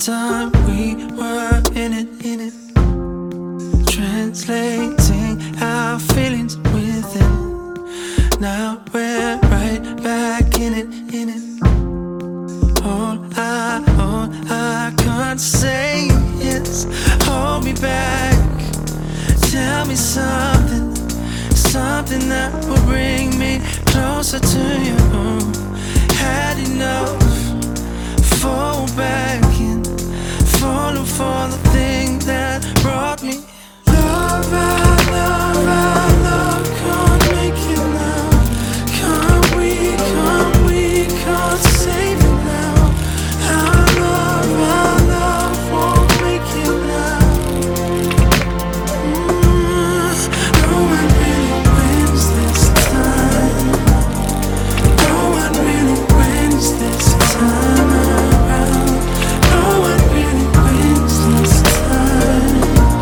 time we were in it, translating our feelings within. Now we're right back in it. All I can't say is hold me back. Tell me something that will bring me closer to you. Had enough, fall back in, falling for the thing that brought me love. I love, can't make it now. Can't we, can't save it now. Our love won't make it now. No one really wins this time. No one really wins this time around. No one really wins this time.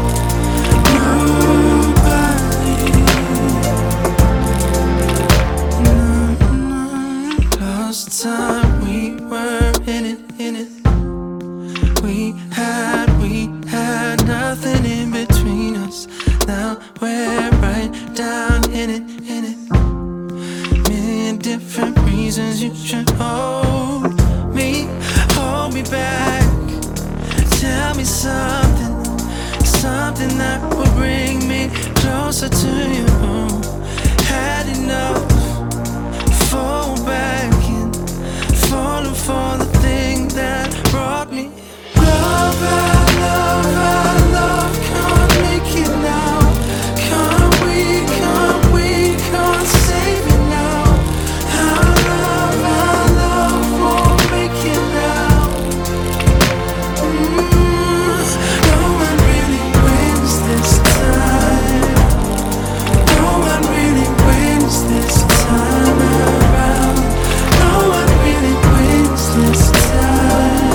Nobody. Last time we were in it. We had nothing in between us. Now we're right down in it. Million different reasons you should hold me back. Tell me something that will bring me closer to you. Had enough, fall back in, falling for the thing that brought me love. I love, can't make it now. Can't we, can't save it now. Our love won't make it now. No one really wins this time. No one really wins this time around. No one really wins this time.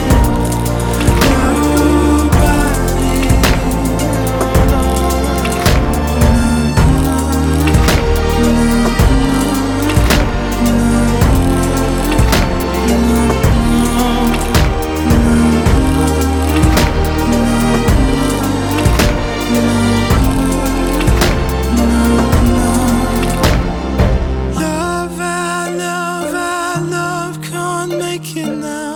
Love, I love, can't make it now.